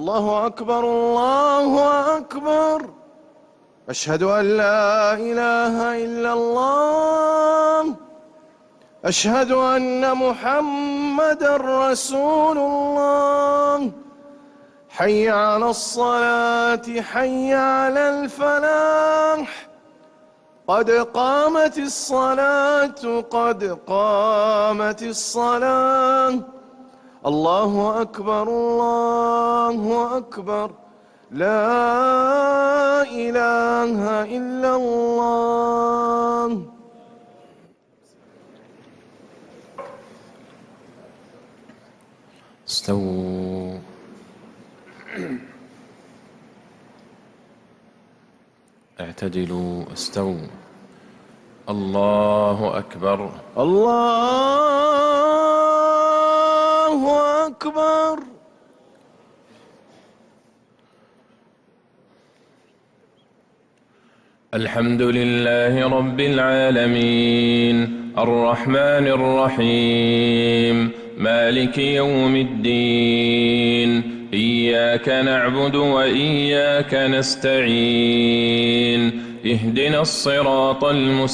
الله أكبر الله أكبر. أشهد أن لا إله إلا الله. أشهد أن محمدًا رسول الله. حي على الصلاة حي على الفلاح. قد قامت الصلاة قد قامت الصلاة. الله أكبر الله أكبر. لا إله إلا الله. استووا. اعتدلوا. استووا. الله أكبر الله أكبر. الحمد لله رب العالمين الرحمن الرحيم مالك يوم الدين. إياك نعبد وإياك نستعين. اهدنا الصراط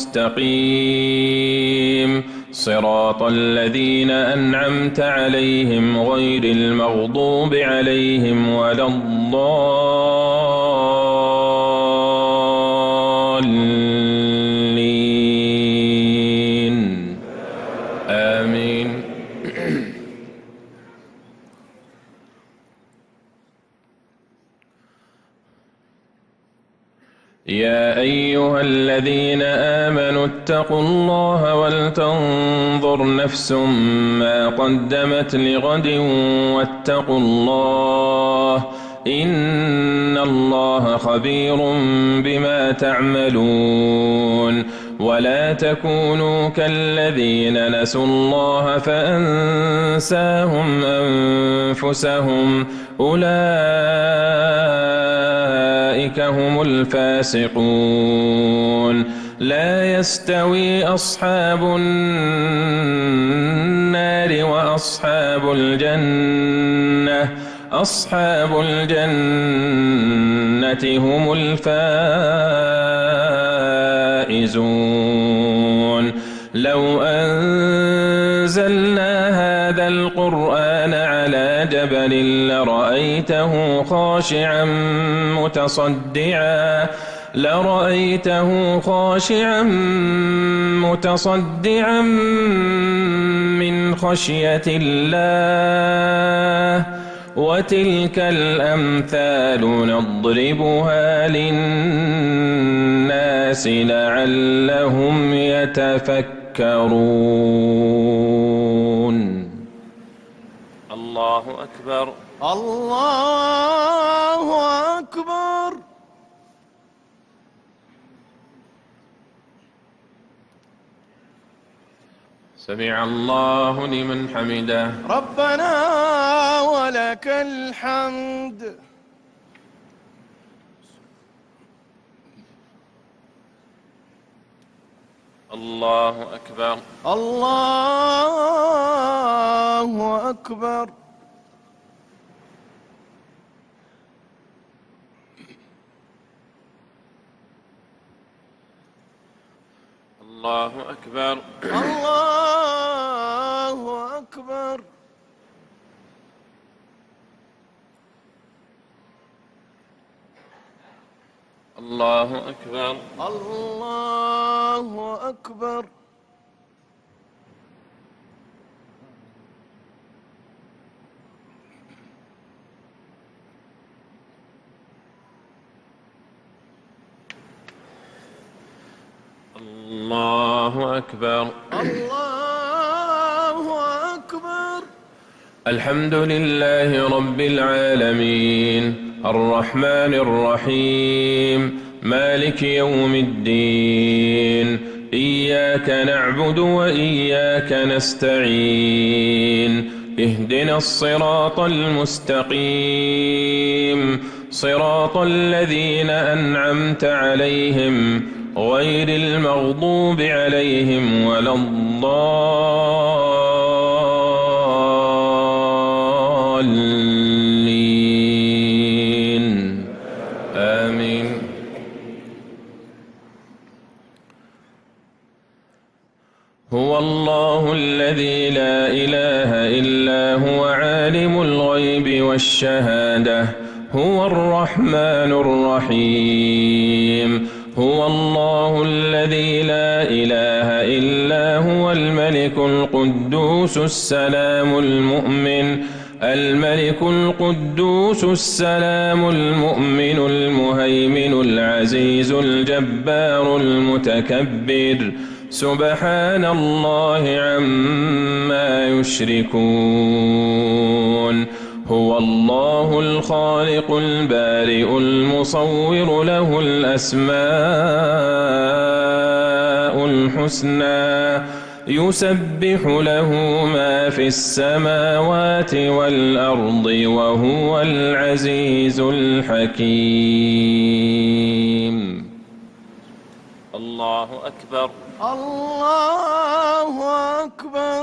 المستقيم صراط الذين أنعمت عليهم غير المغضوب عليهم ولا الضالين. آمين. يا أيها الذين آمنوا اتقوا الله ولتنظر نفس ما قدمت لغد واتقوا الله إن الله خبير بما تعملون. ولا تكونوا كالذين نسوا الله فأنساهم أنفسهم أولئك هم الفاسقون. لا يستوي أصحاب النار وأصحاب الجنة. أصحاب الجنة هم الفائزون. لو أنزلنا هذا القرآن على جبل لرأيته خاشعا متصدعا من خشية الله. وتلك الأمثال نضربها للناس لعلهم يتفكرون. الله أكبر الله أكبر. سمع الله لمن حمده. ربنا ولك الحمد. الله أكبر الله أكبر. الله أكبر الله أكبر. الله أكبر الله أكبر. الله أكبر الله أكبر. الحمد لله رب العالمين الرحمن الرحيم مالك يوم الدين. إياك نعبد وإياك نستعين. اهدنا الصراط المستقيم صراط الذين أنعمت عليهم غير المغضوب عليهم ولا الضالين. الله الذي لا إله إلا هو عالم الغيب والشهادة هو الرحمن الرحيم هو الله الذي لا إله إلا هو الملك القدوس السلام المؤمن المهيمن العزيز الجبار المتكبر سبحان الله عما يشركون هو الله الخالق البارئ المصور له الأسماء الحسنى يسبح له ما في السماوات والأرض وهو العزيز الحكيم. الله أكبر. الله أكبر.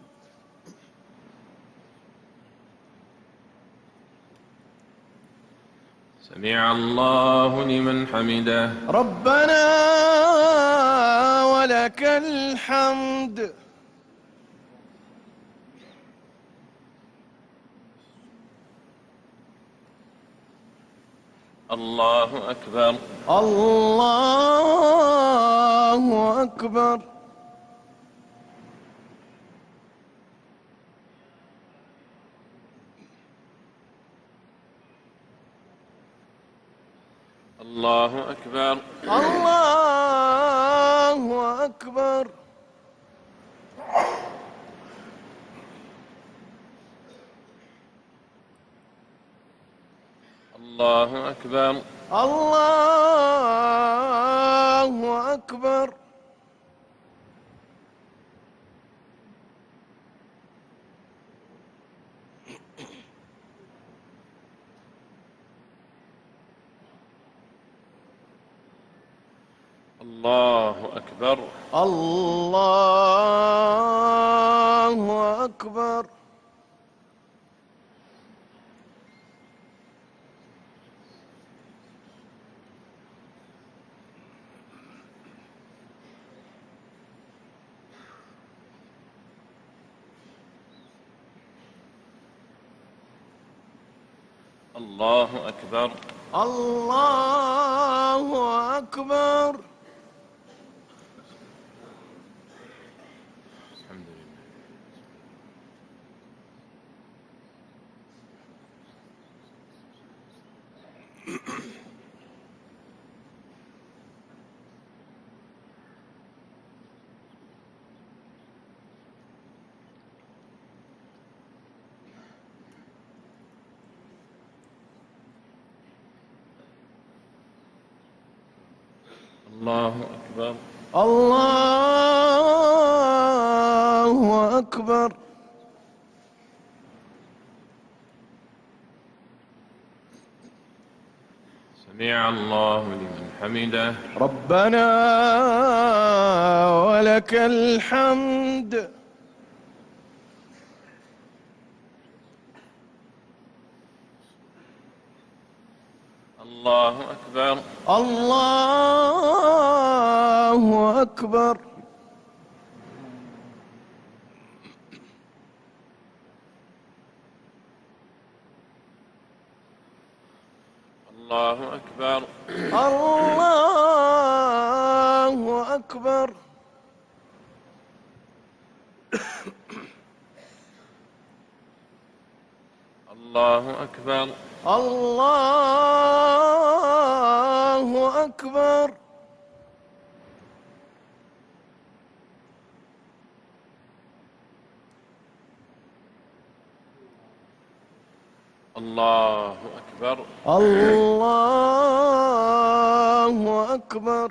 سمع الله لمن حمده. ربنا ولك الحمد. الله أكبر. الله أكبر. الله أكبر. الله أكبر. الله أكبر. الله أكبر. الله أكبر. الله أكبر. الله أكبر. الله أكبر. الحمد لله. الله أكبر. الله أكبر. سمع الله لمن حمده. ربنا ولك الحمد. الله أكبر. الله أكبر. الله أكبر. الله أكبر. الله أكبر. الله أكبر. الله أكبر. الله أكبر.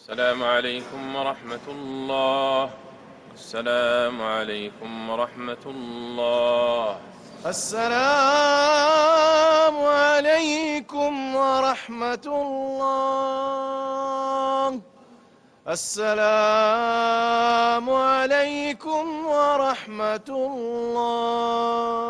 السلام عليكم ورحمة الله. السلام عليكم ورحمة الله. السلام عليكم ورحمة الله. السلام عليكم ورحمة الله.